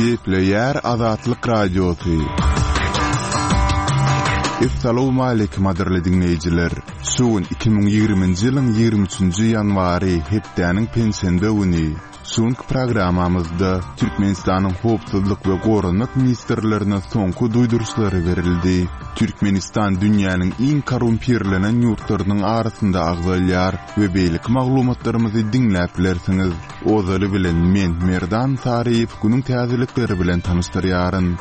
Gepleyer Azatlyk Radiosu. Assalamu alaykum aderli dinleyijiler. Sugun 2020-nji ýylyň 23-nji ýanwary hepdeniň pensende güni. Soňky programamyzda Türkmenistanyň howpsuzlyk we goranlyk ministrlerine soňky duýduruşlary berildi. Türkmenistan dünýäniň iň korrumpirlenen ýurtlarynyň arasynda agzalýar we beýlik maglumatlarymyzy dinläp bilersiňiz. Ozaly bilen men Merdan Sariýew günüň täzelikleri bilen tanışdyrýaryn.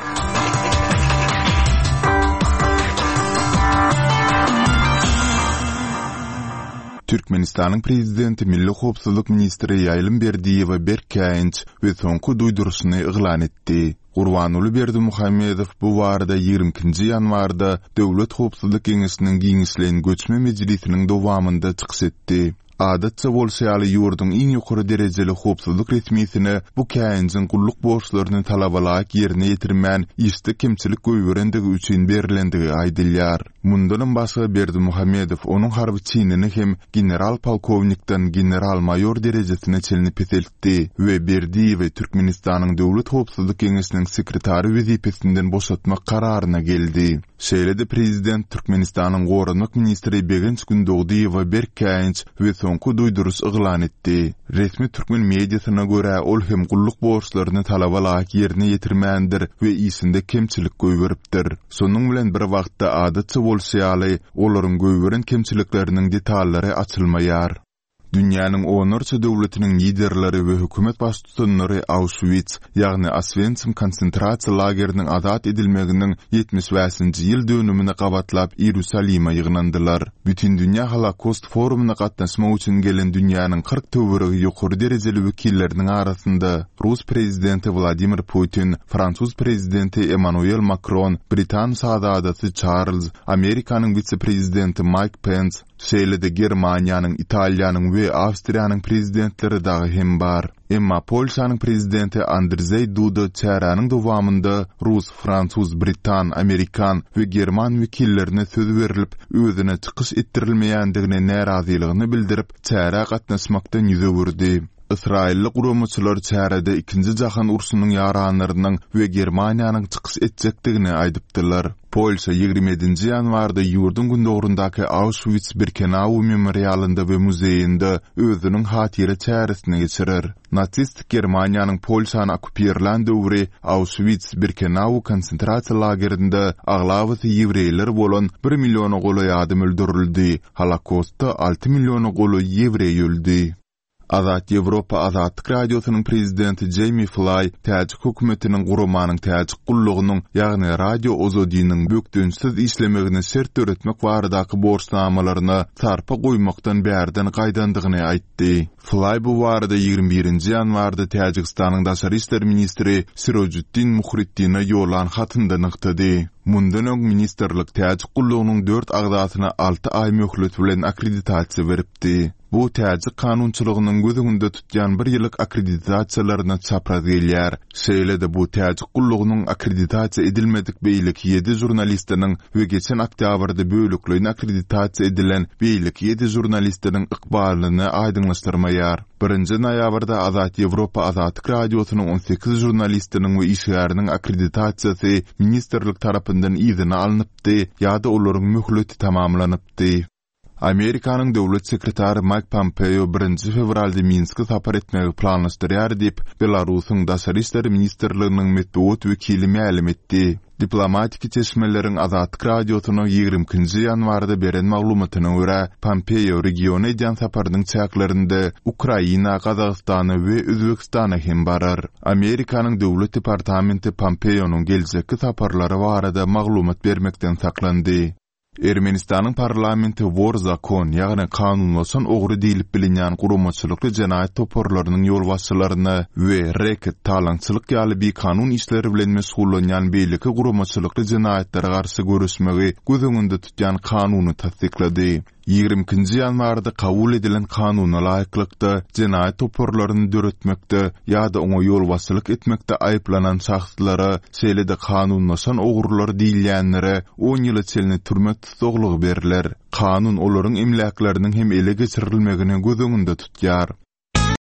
Türkmenistanyň prezidenti Milli Howpsuzlyk ministri Ýaýlym Berdiýew Berkäýinç we soňky duýduruşyny eglan etdi. Gurbanuly Berdimuhammedow bu barada 20-nji ýanwarda Döwlet Howpsuzlyk Geňeşiniň giňişlen göçme mejlisiniň dowamynda çykyş etdi. Adatça bolşaýaly ýurdun iň ýokary derejeli howpsuzlyk resmiýetine bu käýinçiň gulluk borçlaryny talabalaýak ýerine ýetirmän işde kimçilik göýberendigi üçin berilendigi aýdylýar. Mundan başga Berdimuhammedow onuň harby çynini hem general polkownikden general mayor derejesine çelinip etdi we Berdiýew Türkmenistanyň Döwlet Howpsuzlyk Geňeşiniň sekretary wezipesinden boşatmak kararyna geldi. Şeýle-de prezident Türkmenistanyň goranlyk ministri Begenç Gündoğduýew Berkäýinç we soňky duýduruş eglan etdi. Resmi türkmen mediasyna görä ol hem gulluk borçlaryny talabalaýak ýerine ýetirmändir we isinde kemçilik göýberipdir. Şonuň bilen bir wagtda adatça bolşaýaly olaryň göýberen kemçilikleriniň detallary açylmaýar. Dünýäniň onurça döwletiniň liderleri we hökümet başçylary Auschwitz, ýagny Oswiecim konsentrasiýa lageriniň azat edilmeginiň 75-nji ýyl dönümine gabatlap Ýerusalimä ýygnandylar. Bütün dünýä Holokost forumuna gatnaşmak üçin gelen dünýäniň 40 töweregi ýokary derejeli wekilleriniň arasynda Rus prezidenti Vladimir Putin, Fransuz prezidenti Emmanuel Macron, Britan şahzadasy Charles, Amerikanyň vice-prezidenti Mike Pence, şeýle-de Germaniýanyň, Italiýanyň we Awstriýanyň prezidentleri dagy hem bar. Emma Polşanyň prezidenti Andrzej Duda çäranyň dowamynda Rus, Fransuz, Britan, Amerikan we German wekillerine söz berilip özüne çykyş etdirilmeýändigine närazylygyny bildirip çäre gatnaşmakdan ýüze gurdy. İsrailli guramaçylar çärede 2-nji jahan urusynyň ýaranlarynyň we Germaniýanyň çykyş etjekdigini aýdypdylar. Polşa 27-nji ýanwarda ýurdun gündogrundaky Auschwitz-Birkenau memorialynda we muzeýinde özüniň hatyra çäresini geçirir. Natsist Germaniýanyň Polşany okupirlan döwri Auschwitz-Birkenau konsentrasiýa lagerinde aglawaty ýewreýler bolan 1 milyona goly ýadym öldürildi. Holokostda 6 milyona goly ýewreý öldü. Azat Ýewropa Azatlyk Radiosynyň prezidenti Jamie Fly, täjik hökümetiniň gurmanyň täjik gullugynyň, ýagny radio ozodiynyň bökdünsiz işlemegine şert öretmek baradaky borçnamalaryna sarpa goýmakdan bärden gaýdandygyny aýtdy. Fly bu barada 21-nji ýanwarda Täjikistanyň daşary işler ministri Sirojuddin Muhriddine ýolan hatynda nykdy. Mundan öň ministerlik täjik gullugynyň 4 agdasyna 6 ay möhlet bilen akkreditasiýa beripdi. Bu täjik kanunçylygynyň gözüňde tutýan 1 ýyllyk akkreditasiýalaryna çapraz gelýär. Şeýle-de bu täjik gullugynyň akkreditasiýa edilmedik beýlik 7 jurnalistiniň we geçen oktýabrda bölükleýin akkreditasiýa edilen beýlik 7 jurnalistiniň ykbalyny aýdyňlaşdyrmaýar. 1-nji noýabrda Azat Ýewropa Azatlyk Radiosynyň 18 jurnalistiniň we işgäriniň akkreditasiýasy ministerlik tarapyndan izine alınıpdy ýa-da olaryň möhleti tamamlanypdy. Amerikanyň döwlet sekretary Mike Pompeo 1-nji fevralda Minske sapar etmegi planlaşdyrýar diýip Belarusyň daşary işleri ministrliginiň medeniýet wekili ma'lum etdi. Diplomatik çeşmeleriň Azatlyk Radiosyna 20-nji ýanwarda beren maglumatyna görä Pompeo regiona edýän saparynyň çäklerinde Ukraina, Gazagystany we Özbekistana hem barar. Amerikanyň döwlet departamenti Pompeo'nun geljekki saparlary barada maglumat bermekden saklandy. Ermenistanyň parlamenti Wor zakon, ýagny kanunlaşan ogry diýilip bilinýän guramaçylykly jenaýat toporlarynyň ýolbaşçylaryna we reket talaňçylyk ýaly bir kanun işleri bilen mesullanýan beýleki guramaçylykly jenaýatlary garşy görüşmegi gözüňde tutýan kanuny tasdiklady. 20-nji ýanwarda kabul edilen kanuny laýyklykda jenaýat toporlaryny döretmekde ýa-da oňa ýolbaşçylyk etmekde aýplanan şahslara şeýle-de kanunlaşan ogurlar diýilýänlere 10 ýyl çelini türme tutuglygy beriler. Kanun olaryň emlaklarynın hem ele geçirilmegini gözüňde tutýar.